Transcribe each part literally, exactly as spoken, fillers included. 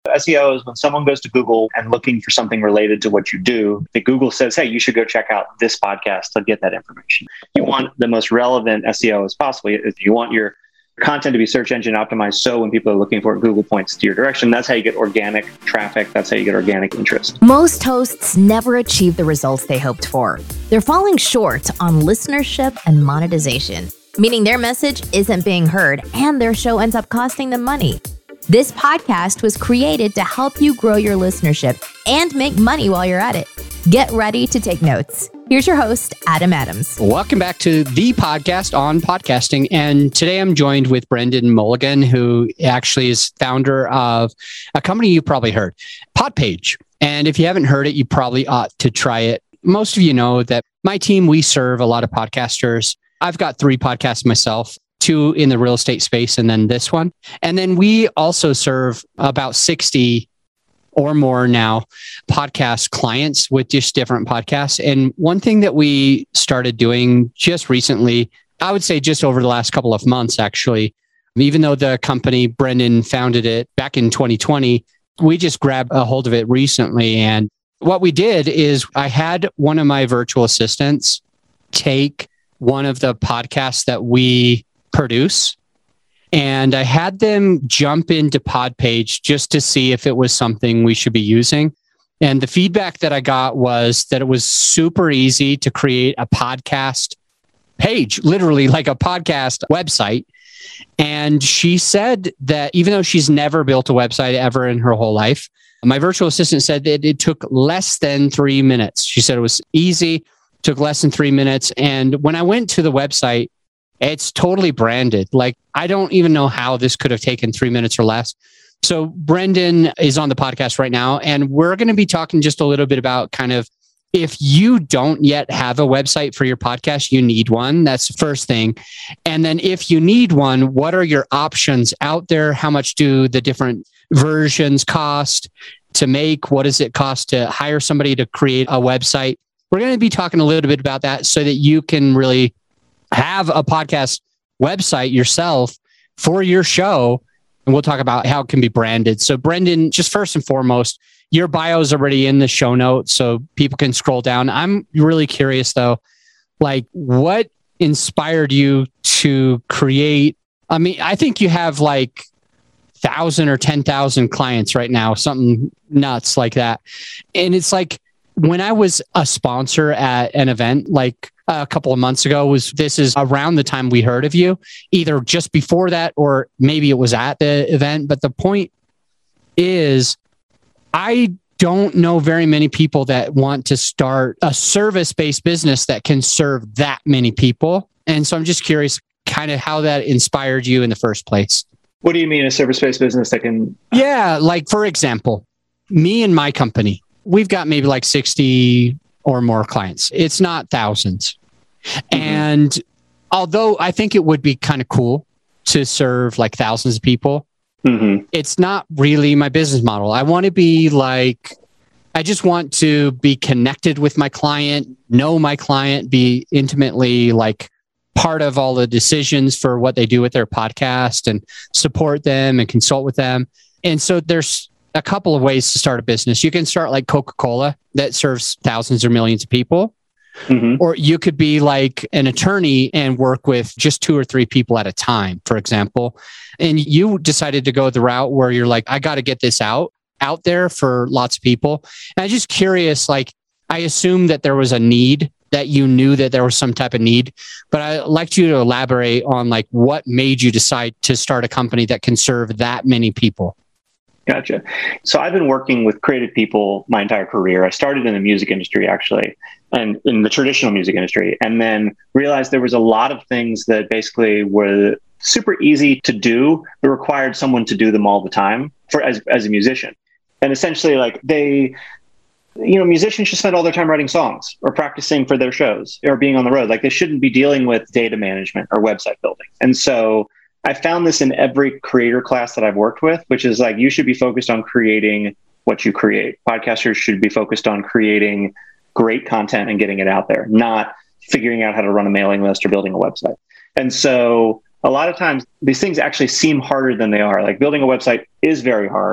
S E O is when someone goes to Google and looking for something related to what you do, that Google says, hey, you should go check out this podcast to get that information. You want the most relevant S E O as possible. You want your content to be search engine optimized, so when people are looking for it, Google points to your direction. That's how you get organic traffic. That's how you get organic interest. Most hosts never achieve the results they hoped for. They're falling short on listenership and monetization, meaning their message isn't being heard and their show ends up costing them money. This podcast was created to help you grow your listenership and make money while you're at it. Get ready to take notes. Here's your host, Adam Adams. Welcome back to the podcast on podcasting. And today I'm joined with Brendan Mulligan, who actually is founder of a company you probably heard, Podpage. And if you haven't heard it, you probably ought to try it. Most of you know that my team, we serve a lot of podcasters. I've got three podcasts myself, two in the real estate space, and then this one. And then we also serve about sixty or more now podcast clients with just different podcasts. And one thing that we started doing just recently, I would say just over the last couple of months, actually, even though the company, Brendan founded it back in twenty twenty, we just grabbed a hold of it recently. And what we did is I had one of my virtual assistants take one of the podcasts that we produce, and I had them jump into Podpage just to see if it was something we should be using. And the feedback that I got was that it was super easy to create a podcast page, literally like a podcast website. And she said that even though she's never built a website ever in her whole life, my virtual assistant said that it took less than three minutes. She said it was easy, took less than three minutes. And when I went to the website, it's totally branded. Like, I don't even know how this could have taken three minutes or less. So Brendan is on the podcast right now, and we're going to be talking just a little bit about kind of, if you don't yet have a website for your podcast, you need one. That's the first thing. And then if you need one, what are your options out there? How much do the different versions cost to make? What does it cost to hire somebody to create a website? We're going to be talking a little bit about that so that you can really have a podcast website yourself for your show. And we'll talk about how it can be branded. So Brendan, just first and foremost, your bio is already in the show notes, so people can scroll down. I'm really curious though, like, what inspired you to create? I mean, I think you have like thousand or ten thousand clients right now, something nuts like that. And it's like, when I was a sponsor at an event, like a couple of months ago, was this is around the time we heard of you, either just before that or maybe it was at the event. But the point is, I don't know very many people that want to start a service-based business that can serve that many people. And so I'm just curious kind of how that inspired you in the first place. What do you mean a service-based business that can... Yeah, like for example, me and my company, we've got maybe like sixty or more clients. It's not thousands. Mm-hmm. And although I think it would be kind of cool to serve like thousands of people, mm-hmm. it's not really my business model. I want to be like, I just want to be connected with my client, know my client, be intimately like part of all the decisions for what they do with their podcast and support them and consult with them. And so there's a couple of ways to start a business. You can start like Coca-Cola that serves thousands or millions of people. Mm-hmm. Or you could be like an attorney and work with just two or three people at a time, for example. And you decided to go the route where you're like, I got to get this out, out there for lots of people. And I'm just curious, like, I assume that there was a need, that you knew that there was some type of need, but I'd like you to elaborate on like what made you decide to start a company that can serve that many people. Gotcha. So I've been working with creative people my entire career. I started in the music industry, actually, and in the traditional music industry, and then realized there was a lot of things that basically were super easy to do, but required someone to do them all the time for as, as a musician. And essentially, like they, you know, musicians should spend all their time writing songs or practicing for their shows or being on the road. Like they shouldn't be dealing with data management or website building. And so I found this in every creator class that I've worked with, which is like, you should be focused on creating what you create. Podcasters should be focused on creating great content and getting it out there, not figuring out how to run a mailing list or building a website. And so a lot of times these things actually seem harder than they are. Like building a website is very hard.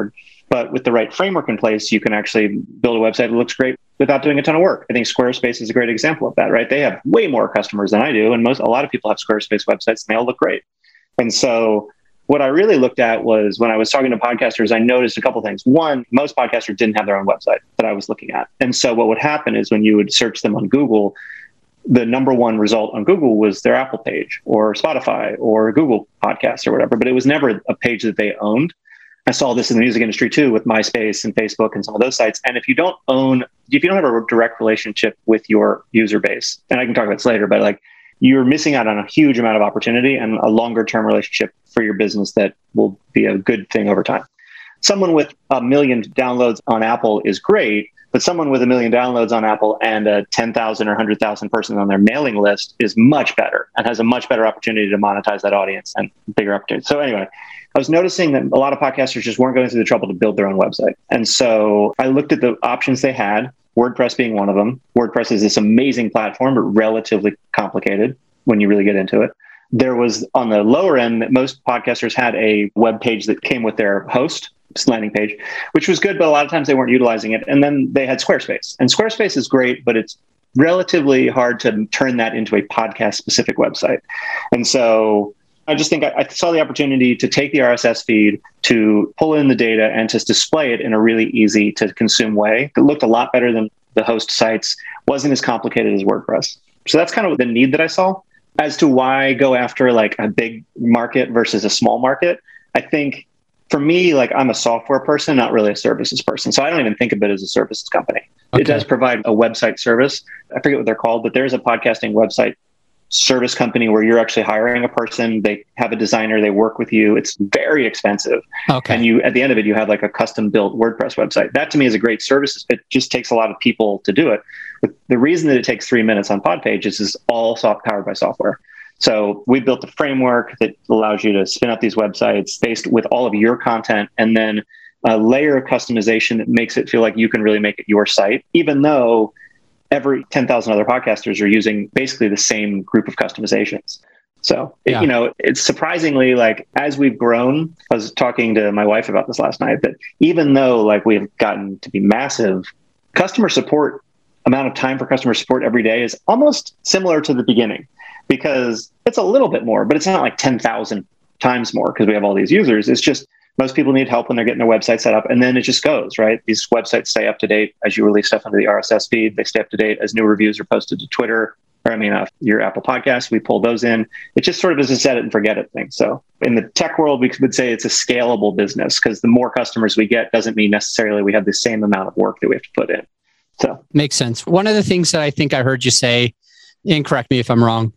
But with the right framework in place, you can actually build a website that looks great without doing a ton of work. I think Squarespace is a great example of that, right? They have way more customers than I do. And most, a lot of people have Squarespace websites and they all look great. And so what I really looked at was when I was talking to podcasters, I noticed a couple of things. One, most podcasters didn't have their own website that I was looking at. And so what would happen is when you would search them on Google, the number one result on Google was their Apple page or Spotify or Google Podcasts or whatever, but it was never a page that they owned. I saw this in the music industry too, with MySpace and Facebook and some of those sites. And if you don't own, if you don't have a direct relationship with your user base, and I can talk about this later, but like you're missing out on a huge amount of opportunity and a longer term relationship for your business that will be a good thing over time. Someone with a million downloads on Apple is great, but someone with a million downloads on Apple and a ten thousand or one hundred thousand person on their mailing list is much better and has a much better opportunity to monetize that audience and bigger opportunity. So anyway, I was noticing that a lot of podcasters just weren't going through the trouble to build their own website. And so I looked at the options they had, WordPress being one of them. WordPress is this amazing platform, but relatively complicated when you really get into it. There was on the lower end that most podcasters had a web page that came with their host landing page, which was good, but a lot of times they weren't utilizing it. And then they had Squarespace. And Squarespace is great, but it's relatively hard to turn that into a podcast specific website. And so I just think I, I saw the opportunity to take the R S S feed, to pull in the data and to display it in a really easy to consume way. It looked a lot better than the host sites, wasn't as complicated as WordPress. So that's kind of the need that I saw. As to why go after like a big market versus a small market, I think for me, like I'm a software person, not really a services person. So I don't even think of it as a services company. Okay. It does provide a website service. I forget what they're called, but there's a podcasting website service company where you're actually hiring a person. They have a designer, they work with you. It's very expensive. Okay. And you, at the end of it, you have like a custom built WordPress website. That to me is a great service. It just takes a lot of people to do it. But the reason that it takes three minutes on Podpage is is all soft powered by software. So we built a framework that allows you to spin up these websites based with all of your content, and then a layer of customization that makes it feel like you can really make it your site, even though every ten thousand other podcasters are using basically the same group of customizations. So, yeah. it, you know, it's surprisingly like as we've grown, I was talking to my wife about this last night, that even though like we've gotten to be massive, customer support, amount of time for customer support every day is almost similar to the beginning, because it's a little bit more, but it's not like ten thousand times more because we have all these users. It's just most people need help when they're getting their website set up, and then it just goes, right? These websites stay up to date as you release stuff into the R S S feed. They stay up to date as new reviews are posted to Twitter, or I mean, uh, your Apple Podcasts, we pull those in. It just sort of is a set it and forget it thing. So in the tech world, we would say it's a scalable business, because the more customers we get doesn't mean necessarily we have the same amount of work that we have to put in. So makes sense. One of the things that I think I heard you say, and correct me if I'm wrong,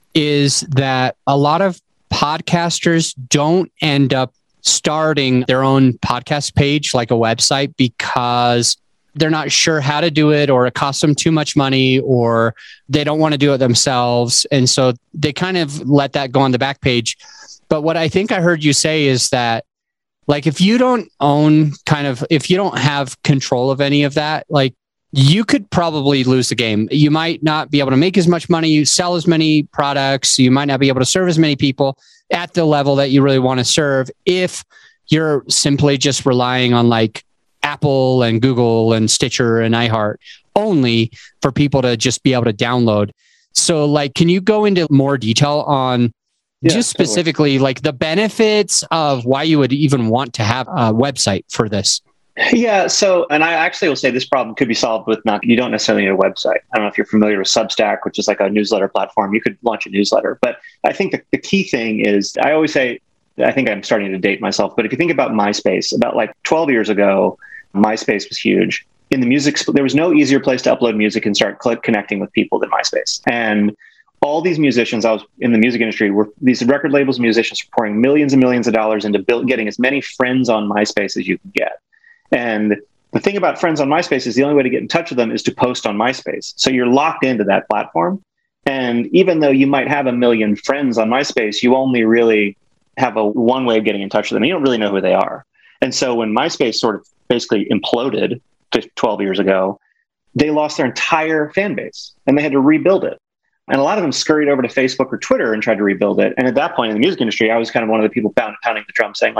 is that a lot of podcasters don't end up starting their own podcast page, like a website, because they're not sure how to do it, or it costs them too much money, or they don't want to do it themselves. And so they kind of let that go on the back page. But what I think I heard you say is that, like, if you don't own kind of, if you don't have control of any of that, like, you could probably lose the game. You might not be able to make as much money, sell as many products. You might not be able to serve as many people at the level that you really want to serve if you're simply just relying on like Apple and Google and Stitcher and iHeart only for people to just be able to download. So like, can you go into more detail on yeah, just specifically totally. like the benefits of why you would even want to have a website for this? Yeah. So, and I actually will say this problem could be solved with not, you don't necessarily need a website. I don't know if you're familiar with Substack, which is like a newsletter platform. You could launch a newsletter, but I think the, the key thing is, I always say, I think I'm starting to date myself, but if you think about MySpace, about like twelve years ago, MySpace was huge. In the music, there was no easier place to upload music and start click connecting with people than MySpace. And all these musicians, I was in the music industry, were these record labels, musicians were pouring millions and millions of dollars into build, getting as many friends on MySpace as you could get. And the thing about friends on MySpace is the only way to get in touch with them is to post on MySpace. So you're locked into that platform. And even though you might have a million friends on MySpace, you only really have a one way of getting in touch with them. You don't really know who they are. And so when MySpace sort of basically imploded twelve years ago, they lost their entire fan base and they had to rebuild it. And a lot of them scurried over to Facebook or Twitter and tried to rebuild it. And at that point in the music industry, I was kind of one of the people pounding the drum saying like,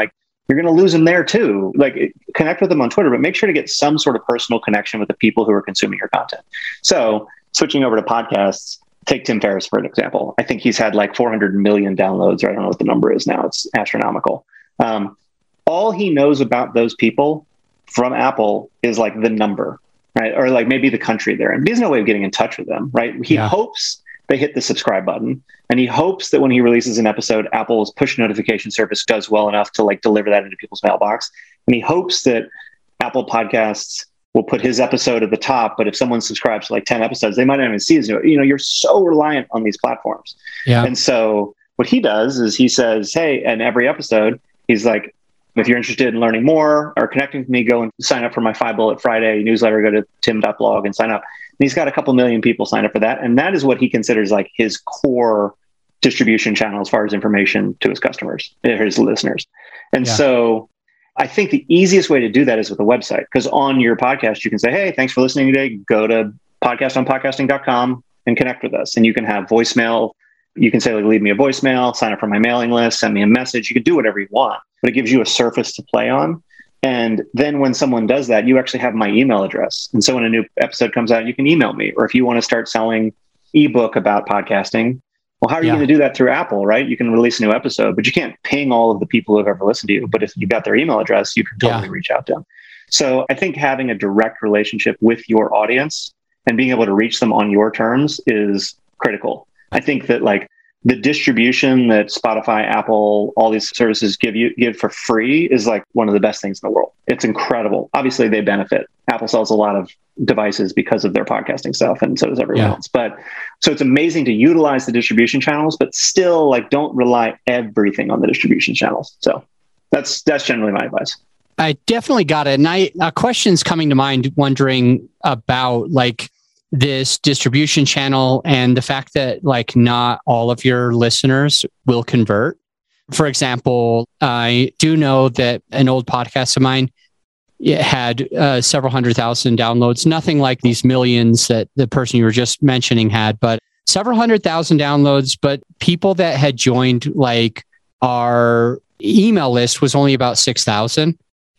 you're going to lose them there too. Like, connect with them on Twitter, but make sure to get some sort of personal connection with the people who are consuming your content. So switching over to podcasts, take Tim Ferriss for an example. I think he's had like four hundred million downloads, or I don't know what the number is now. It's astronomical. Um, all he knows about those people from Apple is like the number, right? Or like maybe the country they're in. He has no way of getting in touch with them, right? He yeah. hopes they hit the subscribe button, and he hopes that when he releases an episode, Apple's push notification service does well enough to like deliver that into people's mailbox. And he hopes that Apple Podcasts will put his episode at the top, but if someone subscribes to like ten episodes, they might not even see it. You know, you're so reliant on these platforms. Yeah. And so what he does is he says, hey, and every episode, he's like, if you're interested in learning more or connecting with me, go and sign up for my Five Bullet Friday newsletter, go to tim dot blog and sign up. And he's got a couple million people sign up for that. And that is what he considers like his core distribution channel as far as information to his customers, his listeners. And yeah. so I think the easiest way to do that is with a website, because on your podcast, you can say, hey, thanks for listening today. Go to podcast on podcasting dot com and connect with us. And you can have voicemail. You can say, like, leave me a voicemail, sign up for my mailing list, send me a message. You can do whatever you want, but it gives you a surface to play on. And then when someone does that, you actually have my email address. And so when a new episode comes out, you can email me. Or if you want to start selling ebook about podcasting, well, how are you yeah. going to do that through Apple, right? You can release a new episode, but you can't ping all of the people who have ever listened to you. But if you got their email address, you can totally yeah. reach out to them. So I think having a direct relationship with your audience and being able to reach them on your terms is critical. I think that like the distribution that Spotify, Apple, all these services give you give for free is like one of the best things in the world. It's incredible. Obviously, they benefit. Apple sells a lot of devices because of their podcasting stuff, and so does everyone yeah. else. But so it's amazing to utilize the distribution channels, but still like don't rely everything on the distribution channels. So that's that's generally my advice. I definitely got it. And I a question's coming to mind wondering about like this distribution channel and the fact that like not all of your listeners will convert. For example, I do know that an old podcast of mine it had uh, several hundred thousand downloads, nothing like these millions that the person you were just mentioning had, but several hundred thousand downloads. But people that had joined like our email list was only about six thousand.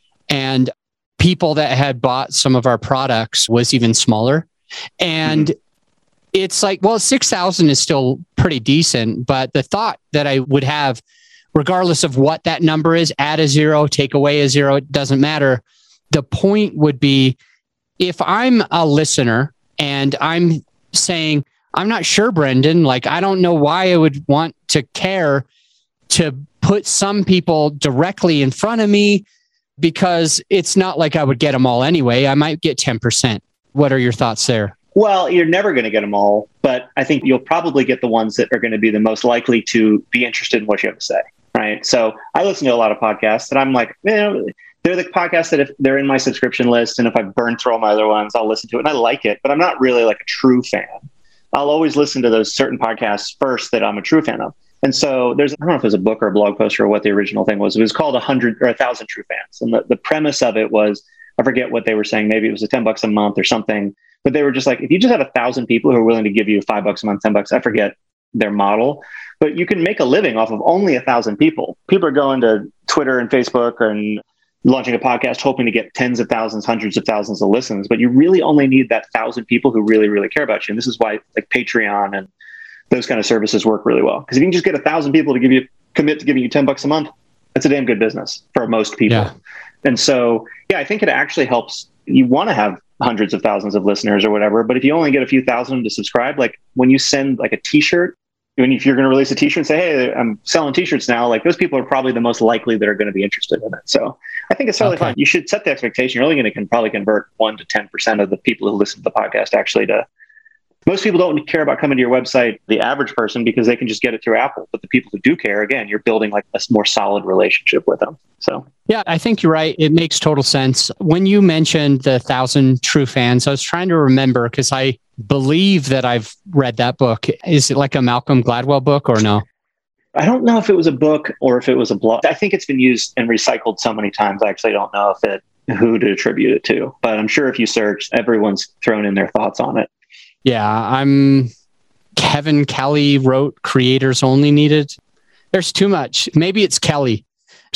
And people that had bought some of our products was even smaller. And mm-hmm. it's like, well, six thousand is still pretty decent. But the thought that I would have, regardless of what that number is, add a zero, take away a zero, it doesn't matter. The point would be, if I'm a listener and I'm saying, I'm not sure, Brendan, like, I don't know why I would want to care to put some people directly in front of me, because it's not like I would get them all anyway. I might get ten percent. What are your thoughts there? Well, you're never going to get them all, but I think you'll probably get the ones that are going to be the most likely to be interested in what you have to say, right? So I listen to a lot of podcasts, and I'm like, you know, they're the podcasts that if they're in my subscription list, and if I burn through all my other ones, I'll listen to it, and I like it, but I'm not really like a true fan. I'll always listen to those certain podcasts first that I'm a true fan of. And so there's, I don't know if it was a book or a blog post or what the original thing was. It was called a hundred or a thousand true fans. And the, the premise of it was, I forget what they were saying. Maybe it was a ten bucks a month or something, but they were just like, if you just have a thousand people who are willing to give you five bucks a month, ten bucks, I forget their model, but you can make a living off of only a thousand people. People are going to Twitter and Facebook and launching a podcast, hoping to get tens of thousands, hundreds of thousands of listens, but you really only need that thousand people who really, really care about you. And this is why like Patreon and those kind of services work really well. Because if you can just get a thousand people to give you commit to giving you ten bucks a month, that's a damn good business for most people. Yeah. And so, yeah, I think it actually helps. You want to have hundreds of thousands of listeners or whatever, but if you only get a few thousand to subscribe, like when you send like a t-shirt, when if you're going to release a t-shirt and say, hey, I'm selling t-shirts now, like those people are probably the most likely that are going to be interested in it. So I think it's totally okay. fine. You should set the expectation. You're only going to can probably convert one to ten percent of the people who listen to the podcast actually to. Most people don't care about coming to your website, the average person, because they can just get it through Apple. But the people who do care, again, you're building like a more solid relationship with them. So, yeah, I think you're right. It makes total sense. When you mentioned the thousand true fans, I was trying to remember because I believe that I've read that book. Is it like a Malcolm Gladwell book or no? I don't know if it was a book or if it was a blog. I think it's been used and recycled so many times. I actually don't know if it who to attribute it to, but I'm sure if you search, everyone's thrown in their thoughts on it. Yeah, I'm Kevin Kelly wrote Creators Only Needed. There's too much. Maybe it's Kelly. So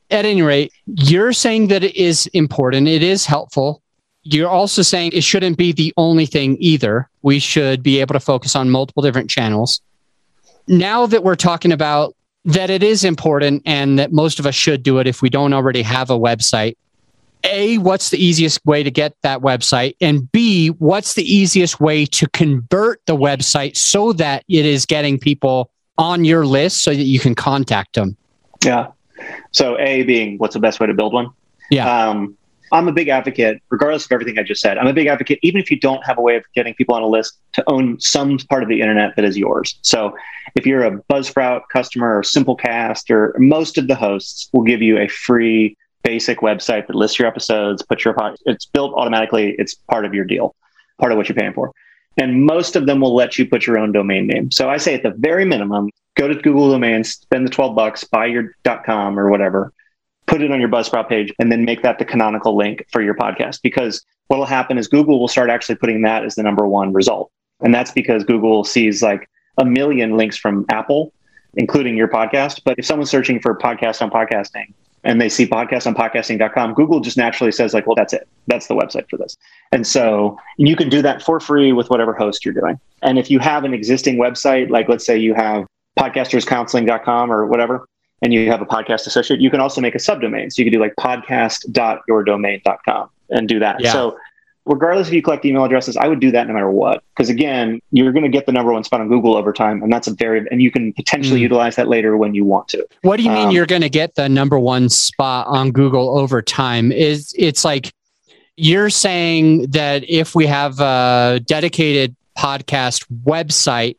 at any rate, you're saying that it is important. It is helpful. You're also saying it shouldn't be the only thing either. We should be able to focus on multiple different channels. Now that we're talking about that it is important and that most of us should do it if we don't already have a website, A, what's the easiest way to get that website? And B, what's the easiest way to convert the website so that it is getting people on your list so that you can contact them? Yeah. So A being, what's the best way to build one? Yeah. Um, I'm a big advocate, regardless of everything I just said. I'm a big advocate, even if you don't have a way of getting people on a list, to own some part of the internet that is yours. So if you're a Buzzsprout customer or Simplecast, or most of the hosts will give you a free basic website that lists your episodes, put your, it's built automatically. It's part of your deal, part of what you're paying for. And most of them will let you put your own domain name. So I say at the very minimum, go to Google Domains, spend the twelve bucks, buy your .com or whatever, put it on your Buzzsprout page, and then make that the canonical link for your podcast. Because what will happen is Google will start actually putting that as the number one result. And that's because Google sees like a million links from Apple, including your podcast. But if someone's searching for podcast on podcasting and they see podcast on podcasting dot com, Google just naturally says like, well, that's it. That's the website for this. And so you can do that for free with whatever host you're doing. And if you have an existing website, like let's say you have podcasters counseling dot com or whatever, and you have a podcast associate, you can also make a subdomain. So you can do like podcast dot your domain dot com and do that. Yeah. So regardless if you collect email addresses, I would do that no matter what. Because again, you're going to get the number one spot on Google over time. And that's a very, and you can potentially mm. utilize that later when you want to. What do you mean um, you're going to get the number one spot on Google over time? Is it's like, you're saying that if we have a dedicated podcast website,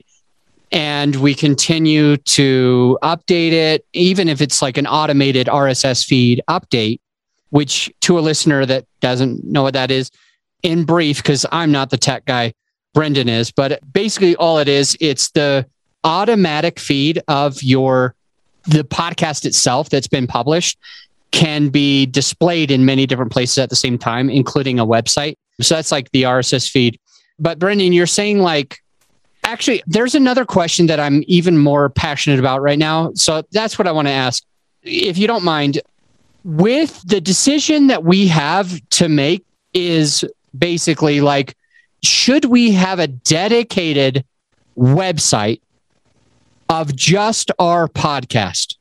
and we continue to update it, even if it's like an automated R S S feed update, which to a listener that doesn't know what that is, in brief, because I'm not the tech guy, Brendan is, but basically all it is, it's the automatic feed of your, the podcast itself that's been published can be displayed in many different places at the same time, including a website. So that's like the R S S feed. But Brendan, you're saying like, actually, there's another question that I'm even more passionate about right now. So that's what I want to ask. If you don't mind, with the decision that we have to make is basically like, should we have a dedicated website of just our podcast?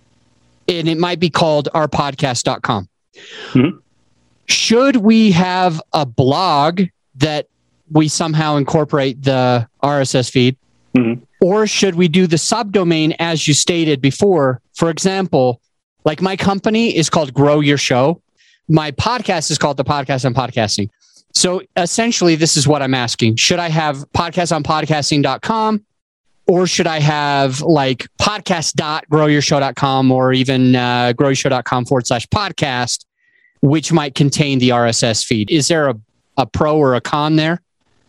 And it might be called our podcast dot com. Mm-hmm. Should we have a blog that we somehow incorporate the R S S feed? Mm-hmm. Or should we do the subdomain as you stated before? For example, like my company is called Grow Your Show. My podcast is called The Podcast on Podcasting. So essentially, this is what I'm asking. Should I have podcast on podcasting dot com? Or should I have like podcast dot grow your show dot com or even uh, grow your show dot com forward slash podcast, which might contain the R S S feed? Is there a, a pro or a con there?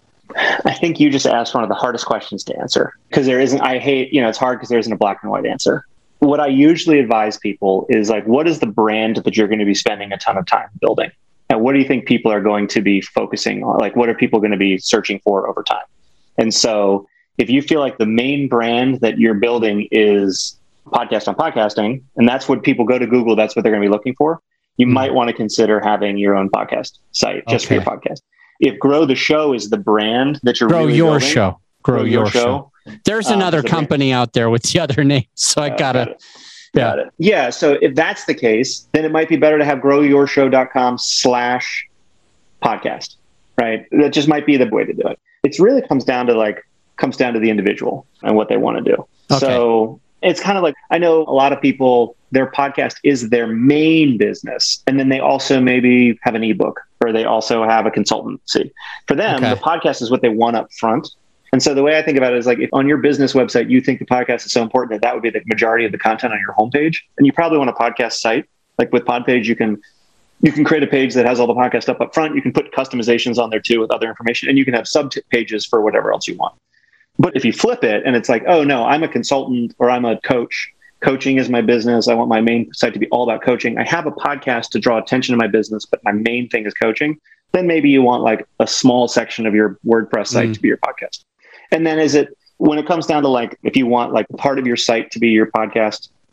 I think you just asked one of the hardest questions to answer, because there isn't, I hate, you know, it's hard because there isn't a black and white answer. What I usually advise people is like, what is the brand that you're going to be spending a ton of time building? And what do you think people are going to be focusing on? Like, what are people going to be searching for over time? And so if you feel like the main brand that you're building is podcast on podcasting, and that's what people go to Google, that's what they're going to be looking for, you mm-hmm. might want to consider having your own podcast site just okay. for your podcast. If Grow the Show is the brand that you're Grow really Your building, Show. Grow, Grow Your, your show. show. There's uh, another company brand. out there with the other name, so I uh, gotta. Got yeah. Got it. Yeah. So if that's the case, then it might be better to have grow your show dot com slash podcast, right? That just might be the way to do it. It really comes down to like, comes down to the individual and what they want to do. Okay. So it's kind of like, I know a lot of people, their podcast is their main business. And then they also maybe have an ebook or they also have a consultancy. For them, okay. the podcast is what they want up front. And so the way I think about it is like, if on your business website, you think the podcast is so important that that would be the majority of the content on your homepage, and you probably want a podcast site. Like with Podpage, you can you can create a page that has all the podcast stuff up front. You can put customizations on there too with other information, and you can have sub pages for whatever else you want. But if you flip it and it's like, oh no, I'm a consultant or I'm a coach. Coaching is my business. I want my main site to be all about coaching. I have a podcast to draw attention to my business, but my main thing is coaching. Then maybe you want like a small section of your WordPress site mm. to be your podcast. And then is it, when it comes down to like, if you want like part of your site to be your podcast,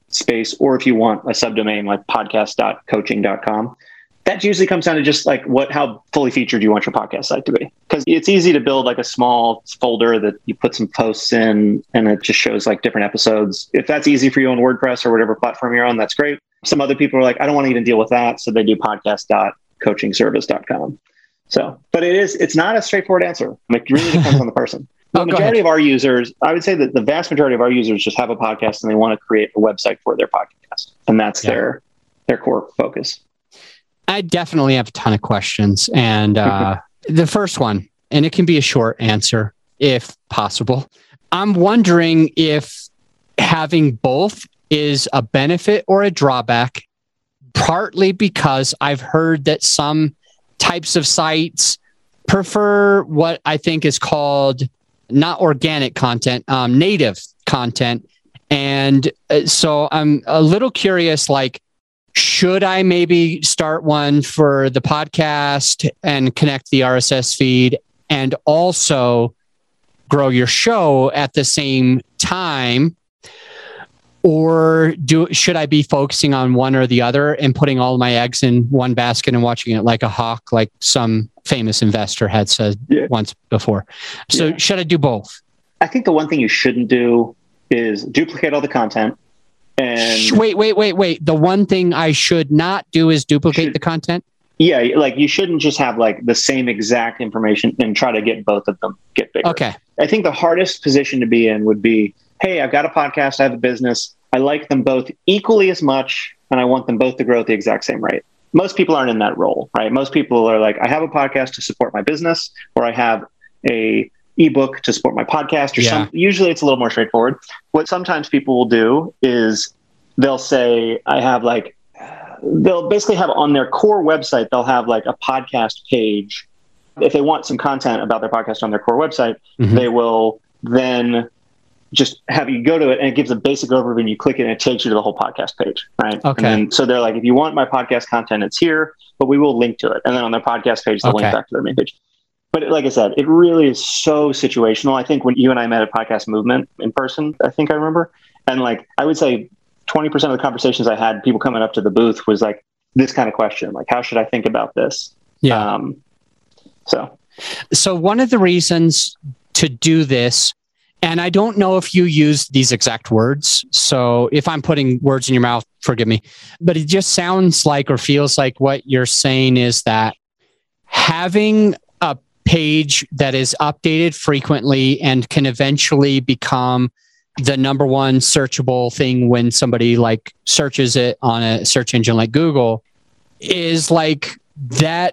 space, or if you want a subdomain like podcast dot coaching dot com, that usually comes down to just like what, how fully featured you want your podcast site to be. Because it's easy to build like a small folder that you put some posts in and it just shows like different episodes. If that's easy for you on WordPress or whatever platform you're on, that's great. Some other people are like, I don't want to even deal with that. So they do podcast dot coaching service dot com. So, but it is, it's not a straightforward answer. It really depends on the person. The oh, majority of our users, I would say that the vast majority of our users just have a podcast and they want to create a website for their podcast. And that's yeah. their, their core focus. I definitely have a ton of questions. And uh, the first one, and it can be a short answer if possible. I'm wondering if having both is a benefit or a drawback, partly because I've heard that some types of sites prefer what I think is called not organic content, um, native content. And so I'm a little curious, like, should I maybe start one for the podcast and connect the R S S feed and also grow your show at the same time? Or do should I be focusing on one or the other and putting all my eggs in one basket and watching it like a hawk, like some famous investor had said yeah. once before? So yeah. should I do both? I think the one thing you shouldn't do is duplicate all the content. And wait, wait, wait, wait. The one thing I should not do is duplicate should, the content? Yeah, like you shouldn't just have like the same exact information and try to get both of them get bigger. Okay. I think the hardest position to be in would be, hey, I've got a podcast, I have a business. I like them both equally as much, and I want them both to grow at the exact same rate. Most people aren't in that role, right? Most people are like, I have a podcast to support my business, or I have a ebook to support my podcast, or yeah. some. Usually it's a little more straightforward. What sometimes people will do is they'll say, I have like, they'll basically have on their core website, they'll have like a podcast page. If they want some content about their podcast on their core website, mm-hmm. they will then just have you go to it and it gives a basic overview and you click it and it takes you to the whole podcast page, right? Okay. And then, so they're like, if you want my podcast content, it's here, but we will link to it. And then on their podcast page, they'll okay. link back to their main page. But like I said, it really is so situational. I think when you and I met at Podcast Movement in person, I think I remember. And like, I would say twenty percent of the conversations I had, people coming up to the booth was like this kind of question, like, how should I think about this? Yeah. Um, so, so one of the reasons to do this, and I don't know if you use these exact words, so if I'm putting words in your mouth, forgive me, but it just sounds like or feels like what you're saying is that having a page that is updated frequently and can eventually become the number one searchable thing when somebody like searches it on a search engine like Google is like that.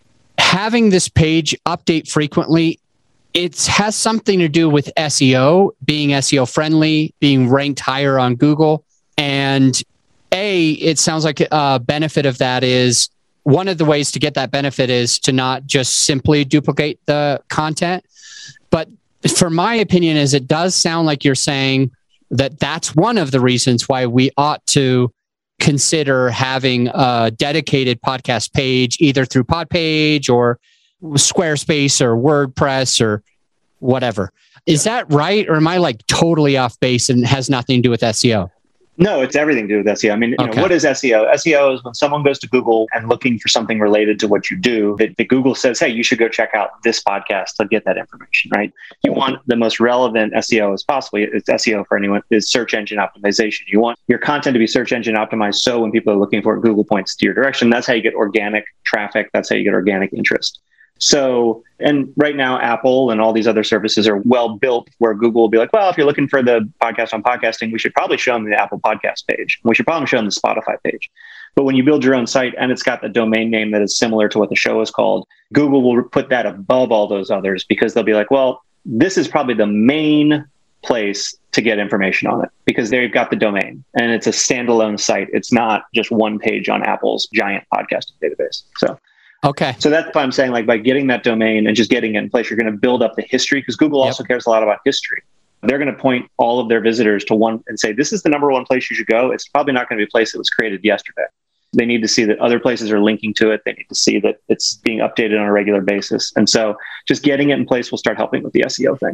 Having this page update frequently, it has something to do with S E O, being S E O friendly, being ranked higher on Google. And A, it sounds like a benefit of that is one of the ways to get that benefit is to not just simply duplicate the content. But for my opinion is it does sound like you're saying that that's one of the reasons why we ought to consider having a dedicated podcast page, either through Podpage or Squarespace or WordPress or whatever. Is that right? Or am I like totally off base and has nothing to do with S E O? No, it's everything to do with S E O. I mean, you okay. know, what is S E O? S E O is when someone goes to Google and looking for something related to what you do, that, that Google says, hey, you should go check out this podcast to get that information, right? You want the most relevant S E O as possible. It's S E O for anyone is search engine optimization. You want your content to be search engine optimized. So when people are looking for it, Google points to your direction. That's how you get organic traffic. That's how you get organic interest. So, and right now, Apple and all these other services are well built where Google will be like, well, if you're looking for the podcast on podcasting, we should probably show them the Apple podcast page. We should probably show them the Spotify page. But when you build your own site and it's got the domain name that is similar to what the show is called, Google will put that above all those others because they'll be like, well, this is probably the main place to get information on it because they've got the domain and it's a standalone site. It's not just one page on Apple's giant podcasting database. So. Okay. So that's why I'm saying, like, by getting that domain and just getting it in place, you're going to build up the history because Google yep. also cares a lot about history. They're going to point all of their visitors to one and say, this is the number one place you should go. It's probably not going to be a place that was created yesterday. They need to see that other places are linking to it. They need to see that it's being updated on a regular basis. And so just getting it in place will start helping with the S E O thing.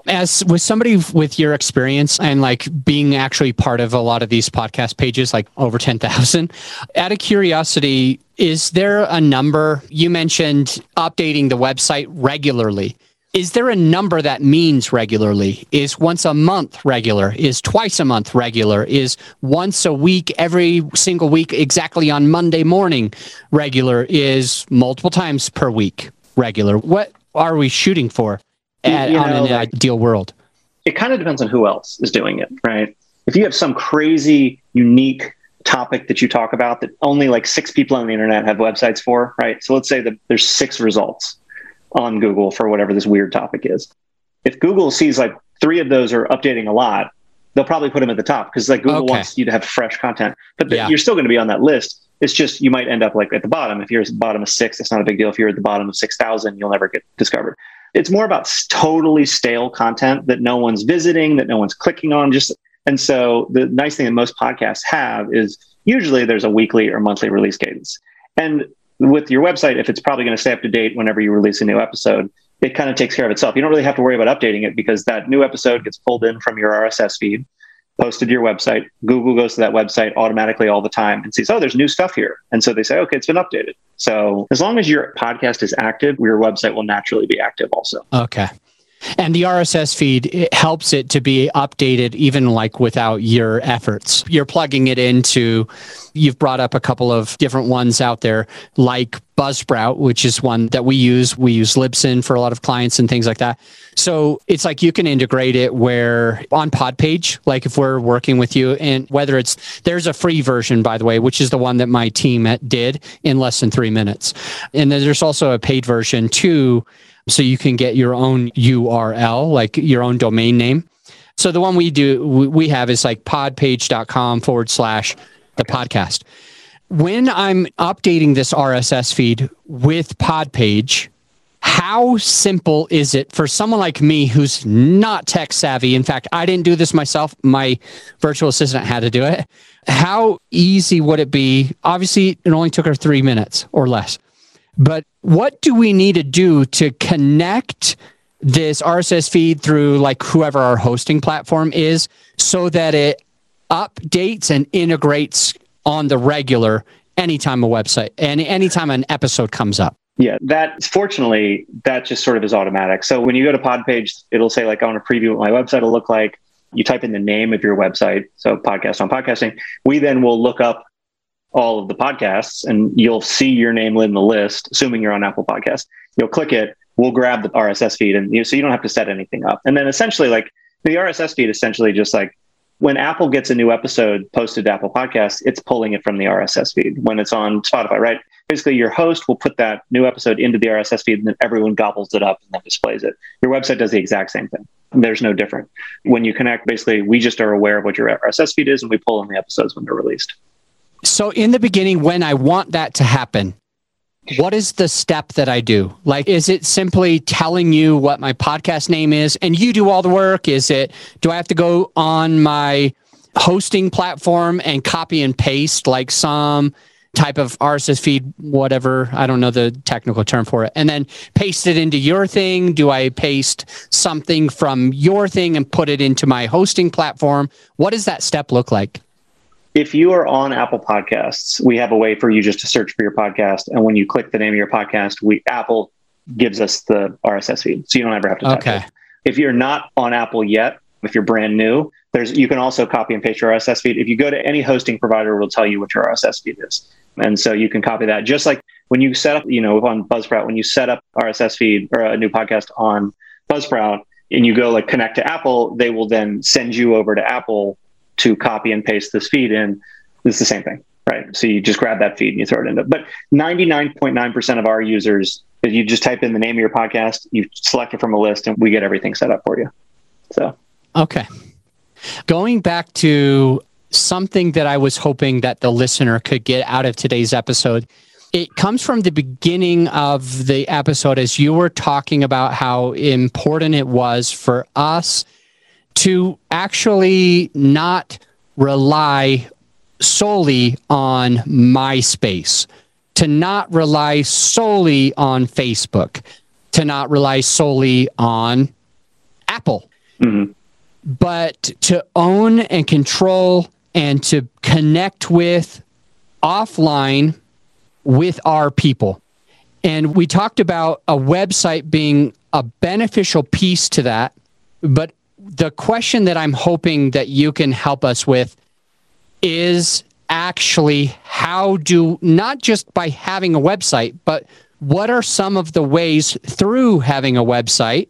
As with somebody with your experience and like being actually part of a lot of these podcast pages, like over ten thousand, out of curiosity, is there a number? You mentioned updating the website regularly. Is there a number that means regularly? Is once a month regular? Is twice a month regular? Is once a week, every single week, exactly on Monday morning regular? Is multiple times per week regular? What are we shooting for at, you know, on an like, ideal world? It kind of depends on who else is doing it, right? If you have some crazy, unique topic that you talk about that only like six people on the internet have websites for, right? So let's say that there's six results on Google for whatever this weird topic is. If Google sees like three of those are updating a lot, they'll probably put them at the top because like Google okay. wants you to have fresh content, but the, yeah. you're still going to be on that list. It's just, you might end up like at the bottom. If you're at the bottom of six, it's not a big deal. If you're at the bottom of six thousand, you'll never get discovered. It's more about totally stale content that no one's visiting, that no one's clicking on. Just And so the nice thing that most podcasts have is usually there's a weekly or monthly release cadence. And with your website, if it's probably going to stay up to date whenever you release a new episode, it kind of takes care of itself. You don't really have to worry about updating it because that new episode gets pulled in from your R S S feed, posted to your website. Google goes to that website automatically all the time and sees, oh, there's new stuff here. And so they say, okay, it's been updated. So as long as your podcast is active, your website will naturally be active also. Okay. And the R S S feed, it helps it to be updated even like without your efforts. You're plugging it into, you've brought up a couple of different ones out there like Buzzsprout, which is one that we use. We use Libsyn for a lot of clients and things like that. So it's like you can integrate it where on Podpage, like if we're working with you and whether it's, there's a free version, by the way, which is the one that my team did in less than three minutes. And then there's also a paid version too. So you can get your own U R L, like your own domain name. So the one we do, we have is like podpage.com forward slash the podcast. When I'm updating this R S S feed with Podpage, how simple is it for someone like me who's not tech savvy? In fact, I didn't do this myself. My virtual assistant had to do it. How easy would it be? Obviously, it only took her three minutes or less. But what do we need to do to connect this R S S feed through like whoever our hosting platform is so that it updates and integrates on the regular anytime a website and anytime an episode comes up? Yeah, that fortunately, that just sort of is automatic. So when you go to Podpage, it'll say like, I want to preview what my website will look like. You type in the name of your website. So podcast on podcasting. We then will look up all of the podcasts and you'll see your name in the list, assuming you're on Apple Podcasts. You'll click it, we'll grab the R S S feed and you know, so you don't have to set anything up. And then essentially like the R S S feed essentially just like when Apple gets a new episode posted to Apple Podcasts, it's pulling it from the R S S feed. When it's on Spotify, right? Basically your host will put that new episode into the R S S feed and then everyone gobbles it up and then displays it. Your website does the exact same thing. There's no different. When you connect, basically we just are aware of what your R S S feed is and we pull in the episodes when they're released. So in the beginning, when I want that to happen, what is the step that I do? Like, is it simply telling you what my podcast name is and you do all the work? Is it, do I have to go on my hosting platform and copy and paste like some type of R S S feed, whatever, I don't know the technical term for it, and then paste it into your thing? Do I paste something from your thing and put it into my hosting platform? What does that step look like? If you are on Apple Podcasts, we have a way for you just to search for your podcast. And when you click the name of your podcast, we Apple gives us the R S S feed. So you don't ever have to type okay. it. If you're not on Apple yet, if you're brand new, there's you can also copy and paste your R S S feed. If you go to any hosting provider, it will tell you what your R S S feed is. And so you can copy that. Just like when you set up, you know, on Buzzsprout, when you set up R S S feed or a new podcast on Buzzsprout and you go like connect to Apple, they will then send you over to Apple to copy and paste this feed in. It's the same thing, right? So you just grab that feed and you throw it into, but ninety-nine point nine percent of our users, if you just type in the name of your podcast, you select it from a list and we get everything set up for you. So, okay. Going back to something that I was hoping that the listener could get out of today's episode, it comes from the beginning of the episode as you were talking about how important it was for us to actually not rely solely on MySpace, to not rely solely on Facebook, to not rely solely on Apple. Mm-hmm. But to own and control and to connect with offline with our people. And we talked about a website being a beneficial piece to that. But the question that I'm hoping that you can help us with is actually how do, not just by having a website, but what are some of the ways through having a website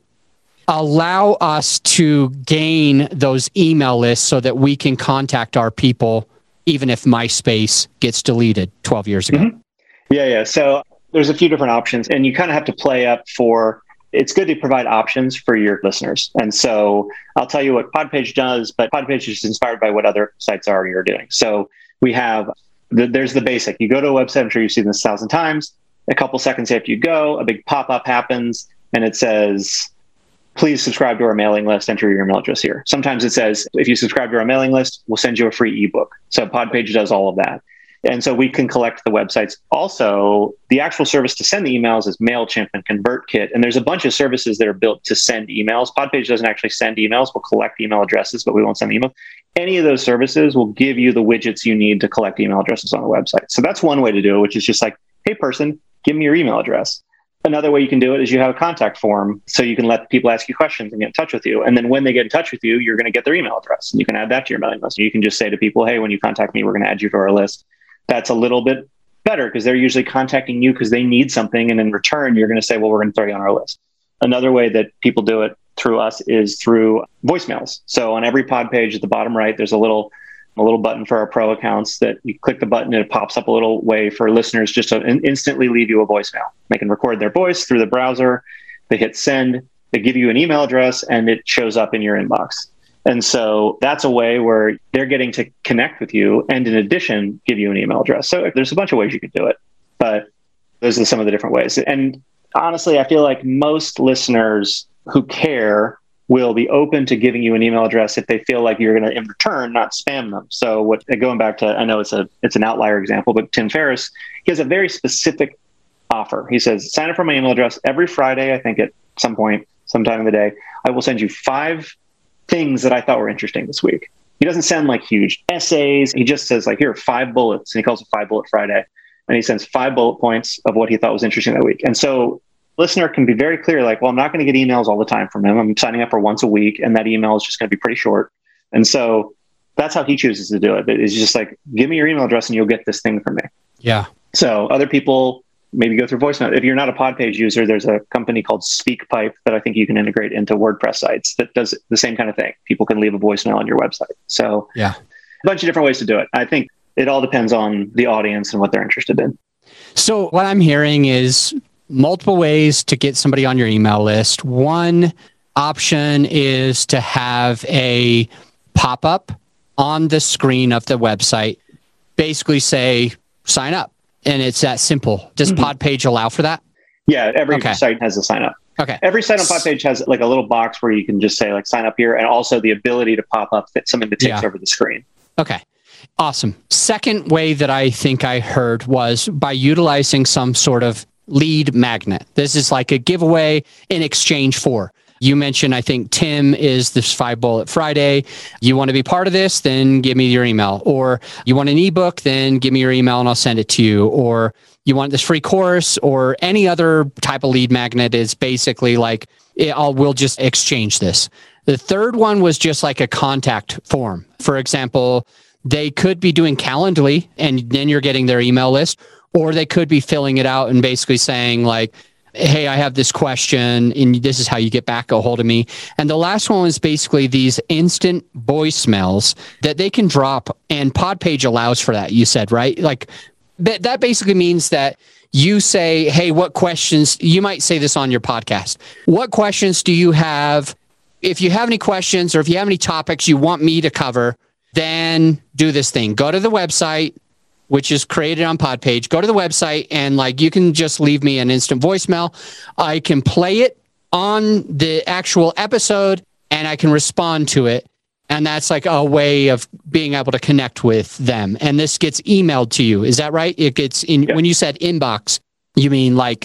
allow us to gain those email lists so that we can contact our people, even if MySpace gets deleted twelve years ago? Mm-hmm. Yeah, yeah. So there's a few different options, and you kind of have to play up for, it's good to provide options for your listeners. And so I'll tell you what Podpage does, but Podpage is inspired by what other sites are you're doing. So we have, the, there's the basic. You go to a website, I'm sure you've seen this a thousand times. A couple seconds after you go, a big pop-up happens, and it says, please subscribe to our mailing list, enter your email address here. Sometimes it says, if you subscribe to our mailing list, we'll send you a free ebook. So Podpage does all of that. And so we can collect the websites. Also, the actual service to send the emails is MailChimp and ConvertKit. And there's a bunch of services that are built to send emails. Podpage doesn't actually send emails. We'll collect email addresses, but we won't send emails. Any of those services will give you the widgets you need to collect email addresses on the website. So that's one way to do it, which is just like, hey, person, give me your email address. Another way you can do it is you have a contact form, so you can let people ask you questions and get in touch with you. And then when they get in touch with you, you're going to get their email address, and you can add that to your mailing list. You can just say to people, hey, when you contact me, we're going to add you to our list. That's a little bit better because they're usually contacting you because they need something. And in return, you're going to say, well, we're going to throw you on our list. Another way that people do it through us is through voicemails. So on every pod page at the bottom right, there's a little a little button for our pro accounts that you click the button and it pops up a little way for listeners just to instantly leave you a voicemail. They can record their voice through the browser. They hit send. They give you an email address and it shows up in your inbox. And so that's a way where they're getting to connect with you and in addition, give you an email address. So there's a bunch of ways you could do it, but those are some of the different ways. And honestly, I feel like most listeners who care will be open to giving you an email address if they feel like you're going to, in return, not spam them. So what, going back to, I know it's a it's an outlier example, but Tim Ferriss, he has a very specific offer. He says, sign up for my email address every Friday, I think at some point, sometime in the day, I will send you five things that I thought were interesting this week. He doesn't send like huge essays. He just says like, here are five bullets. And he calls it Five Bullet Friday. And he sends five bullet points of what he thought was interesting that week. And so listener can be very clear, like, well, I'm not going to get emails all the time from him. I'm signing up for once a week. And that email is just going to be pretty short. And so that's how he chooses to do it. It's just like, give me your email address and you'll get this thing from me. Yeah. So other people maybe go through voicemail. If you're not a Podpage user, there's a company called SpeakPipe that I think you can integrate into WordPress sites that does the same kind of thing. People can leave a voicemail on your website. So yeah, a bunch of different ways to do it. I think it all depends on the audience and what they're interested in. So what I'm hearing is multiple ways to get somebody on your email list. One option is to have a pop-up on the screen of the website, basically say, sign up. And it's that simple. Does mm-hmm. Podpage allow for that? Yeah, every okay. site has a sign up. Okay. Every site on Podpage has like a little box where you can just say like sign up here, and also the ability to pop up that something that takes yeah. over the screen. Okay. Awesome. Second way that I think I heard was by utilizing some sort of lead magnet. This is like a giveaway in exchange for. You mentioned, I think, Tim is this Five Bullet Friday. You want to be part of this? Then give me your email. Or you want an ebook? Then give me your email and I'll send it to you. Or you want this free course or any other type of lead magnet is basically like, I'll, we'll just exchange this. The third one was just like a contact form. For example, they could be doing Calendly and then you're getting their email list, or they could be filling it out and basically saying like, hey, I have this question and this is how you get back a hold of me. And the last one is basically these instant voicemails that they can drop, and Podpage allows for that, you said, right? Like th- that basically means that you say, hey, what questions, you might say this on your podcast. What questions do you have? If you have any questions or if you have any topics you want me to cover, then do this thing. Go to the website, which is created on Podpage. Go to the website and like you can just leave me an instant voicemail. I can play it on the actual episode and I can respond to it. And that's like a way of being able to connect with them. And this gets emailed to you. Is that right? It gets in, yeah. When you said inbox, you mean like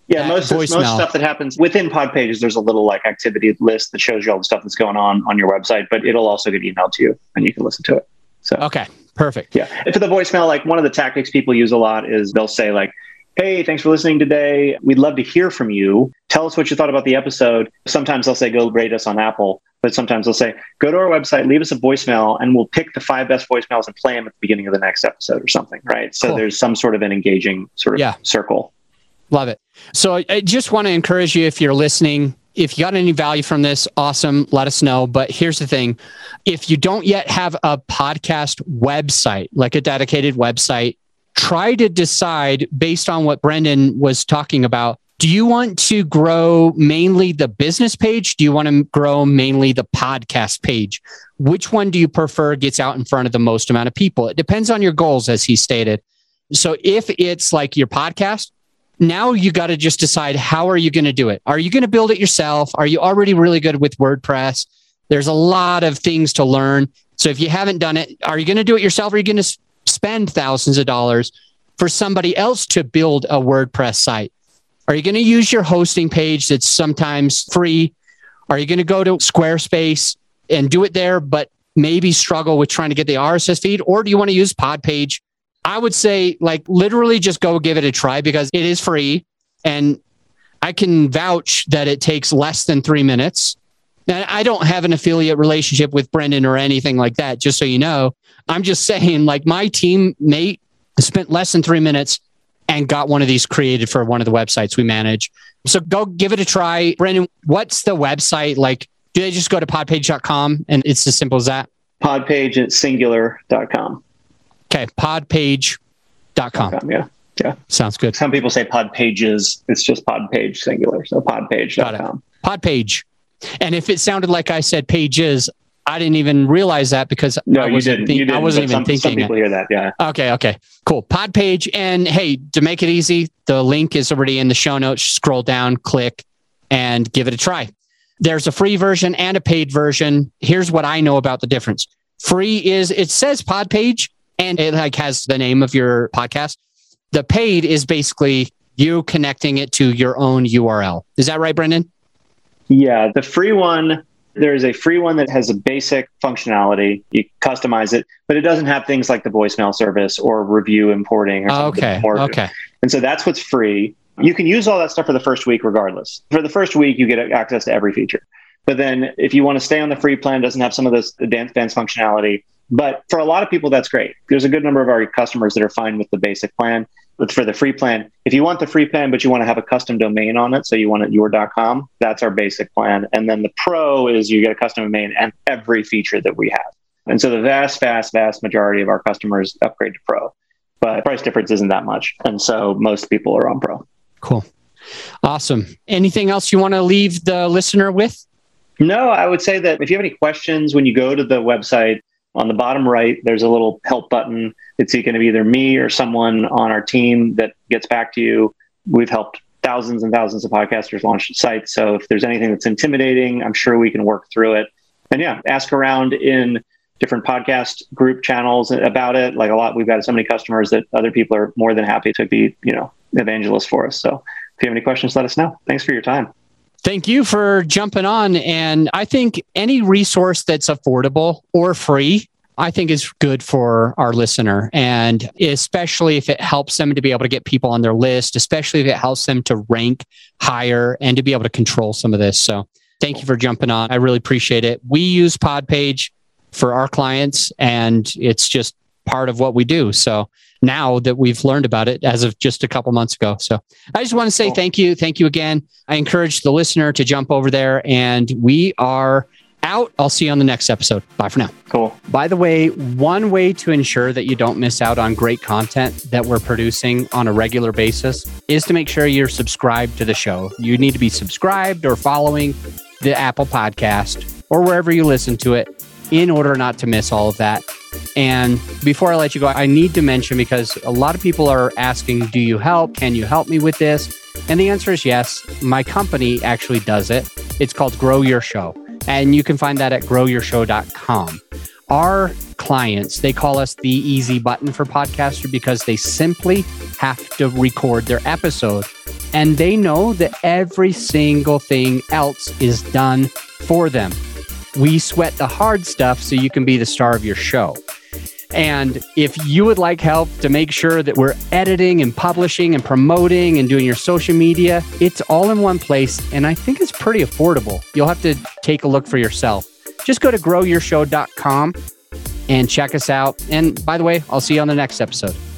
Yeah, most, most stuff that happens within Pod Pages, there's a little like activity list that shows you all the stuff that's going on on your website, but it'll also get emailed to you and you can listen to it. So okay, perfect. Yeah. And for the voicemail, like one of the tactics people use a lot is they'll say like, hey, thanks for listening today. We'd love to hear from you. Tell us what you thought about the episode. Sometimes they'll say, go rate us on Apple, but sometimes they'll say, go to our website, leave us a voicemail, and we'll pick the five best voicemails and play them at the beginning of the next episode or something, right? So cool. There's some sort of an engaging sort of yeah. circle. Love it. So I just want to encourage you, if you're listening, if you got any value from this, awesome, let us know. But here's the thing. If you don't yet have a podcast website, like a dedicated website, try to decide based on what Brendan was talking about. Do you want to grow mainly the business page? Do you want to grow mainly the podcast page? Which one do you prefer gets out in front of the most amount of people? It depends on your goals, as he stated. So if it's like your podcast, now you got to just decide, how are you going to do it? Are you going to build it yourself? Are you already really good with WordPress? There's a lot of things to learn. So if you haven't done it, are you going to do it yourself? Or are you going to spend thousands of dollars for somebody else to build a WordPress site? Are you going to use your hosting page that's sometimes free? Are you going to go to Squarespace and do it there, but maybe struggle with trying to get the R S S feed? Or do you want to use Podpage? I would say, like, literally just go give it a try because it is free. And I can vouch that it takes less than three minutes. And I don't have an affiliate relationship with Brendan or anything like that, just so you know. I'm just saying, like, my teammate spent less than three minutes and got one of these created for one of the websites we manage. So go give it a try. Brendan, what's the website? Like, do they just go to podpage dot com and it's as simple as that? Podpage at singular dot com. Okay, podpage dot com. Yeah, yeah. Sounds good. Some people say Podpages. It's just Podpage singular. So podpage dot com. Podpage. And if it sounded like I said pages, I didn't even realize that because no, I you wasn't, didn't. think, You didn't, I wasn't even some, thinking some people it. hear that, yeah. Okay, okay. Cool. Podpage. And hey, to make it easy, the link is already in the show notes. Scroll down, click, and give it a try. There's a free version and a paid version. Here's what I know about the difference. Free is, it says Podpage, and it like has the name of your podcast. The paid is basically you connecting it to your own U R L. Is that right, Brendan? Yeah, the free one, there's a free one that has a basic functionality. You customize it, but it doesn't have things like the voicemail service or review importing. Or something okay, more. okay. And so that's what's free. You can use all that stuff for the first week regardless. For the first week, you get access to every feature. But then if you want to stay on the free plan, it doesn't have some of this advanced, advanced functionality. But for a lot of people, that's great. There's a good number of our customers that are fine with the basic plan. But for the free plan, if you want the free plan, but you want to have a custom domain on it, so you want it your dot com, that's our basic plan. And then the pro is you get a custom domain and every feature that we have. And so the vast, vast, vast majority of our customers upgrade to pro. But price difference isn't that much. And so most people are on pro. Cool. Awesome. Anything else you want to leave the listener with? No, I would say that if you have any questions, when you go to the website, on the bottom right, there's a little help button. It's going to be either me or someone on our team that gets back to you. We've helped thousands and thousands of podcasters launch sites. So if there's anything that's intimidating, I'm sure we can work through it. And yeah, ask around in different podcast group channels about it. Like a lot, we've got so many customers that other people are more than happy to be, you know, evangelists for us. So if you have any questions, let us know. Thanks for your time. Thank you for jumping on. And I think any resource that's affordable or free, I think is good for our listener. And especially if it helps them to be able to get people on their list, especially if it helps them to rank higher and to be able to control some of this. So thank you for jumping on. I really appreciate it. We use Podpage for our clients and it's just part of what we do. So now that we've learned about it as of just a couple months ago. So I just want to say thank you. Thank you again. I encourage the listener to jump over there and we are out. I'll see you on the next episode. Bye for now. Cool. By the way, one way to ensure that you don't miss out on great content that we're producing on a regular basis is to make sure you're subscribed to the show. You need to be subscribed or following the Apple Podcast or wherever you listen to it in order not to miss all of that. And before I let you go, I need to mention, because a lot of people are asking, do you help? Can you help me with this? And the answer is yes. My company actually does it. It's called Grow Your Show. And you can find that at grow your show dot com. Our clients, they call us the easy button for podcaster because they simply have to record their episode and they know that every single thing else is done for them. We sweat the hard stuff so you can be the star of your show. And if you would like help to make sure that we're editing and publishing and promoting and doing your social media, it's all in one place. And I think it's pretty affordable. You'll have to take a look for yourself. Just go to grow your show dot com and check us out. And by the way, I'll see you on the next episode.